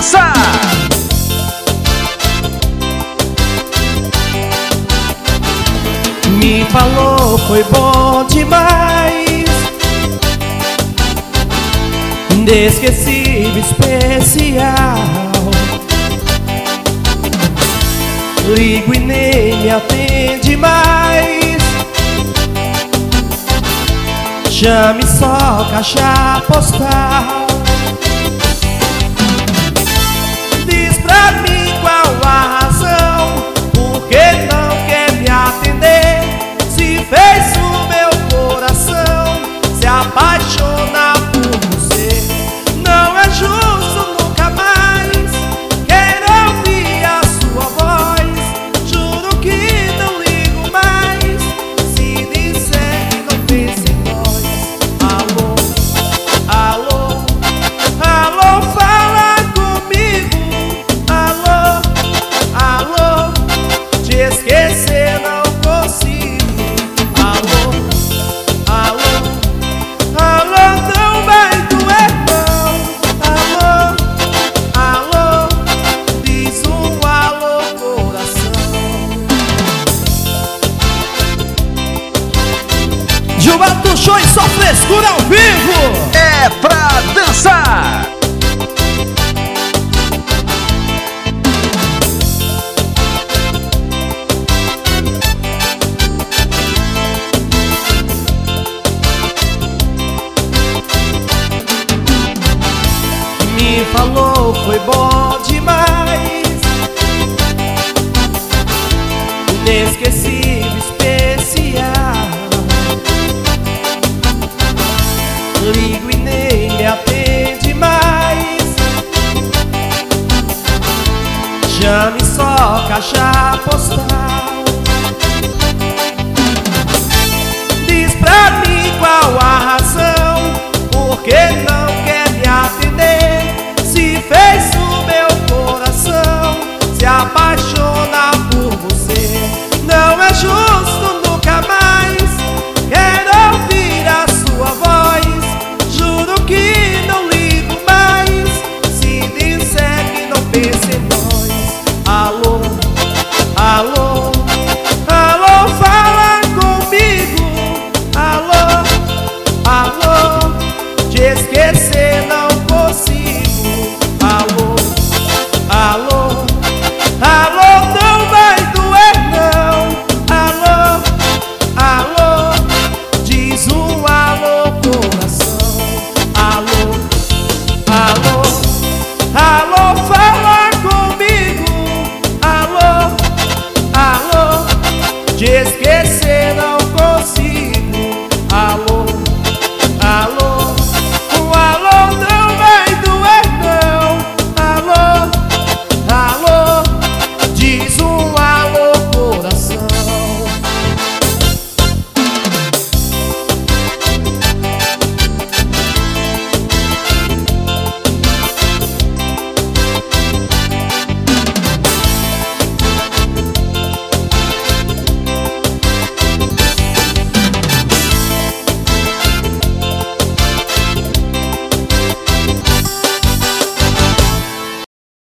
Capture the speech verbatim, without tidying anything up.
dançar. Me falou, foi bom demais, inesquecível, especial. Ligo e nem me atende mais, chame só caixa postal. Diz pra mim qual a razão, por que não quer me atender? Se fez o meu coração se apaixonar por você. Não é justo nunca mais querer ouvir a sua voz. Juro que não ligo mais se disser que não pensa em nós. Alô, alô, alô, fala comigo. Alô, alô, te esquecer não consigo. Alô, alô, alô, não vai doer não. Alô, alô, diz um alô, coração. Gilberto Show e só frescura ao vivo. É pra dançar. Me falou, foi bom demais, inesquecível, especial. Ligo e nem me atende mais, chame só caixa postal.